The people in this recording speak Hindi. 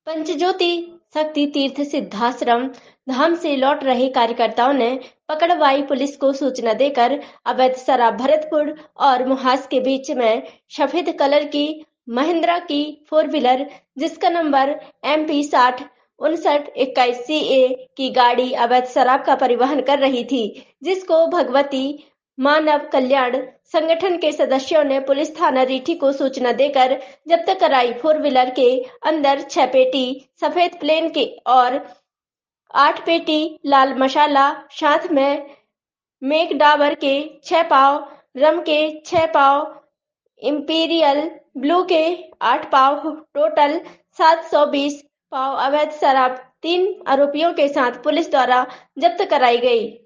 पंचज्योति शक्ति तीर्थ सिद्धाश्रम धाम से लौट रहे कार्यकर्ताओं ने पकड़वाई पुलिस को सूचना देकर अवैध शराब भरतपुर और मुहास के बीच में सफेद कलर की महिंद्रा की 4 व्हीलर जिसका नंबर MP 60 59 21 CA की गाड़ी अवैध शराब का परिवहन कर रही थी, जिसको भगवती मानव कल्याण संगठन के सदस्यों ने पुलिस थाना रीठी को सूचना देकर जब्त कराई। 4 व्हीलर के अंदर 6 पेटी सफेद प्लेन के और 8 पेटी लाल मसाला, साथ में मैकडाबर के 6 पाव, रम के 6 पाव, इंपीरियल ब्लू के 8 पाव, टोटल 720 पाव अवैध शराब 3 आरोपियों के साथ पुलिस द्वारा जब्त कराई गई।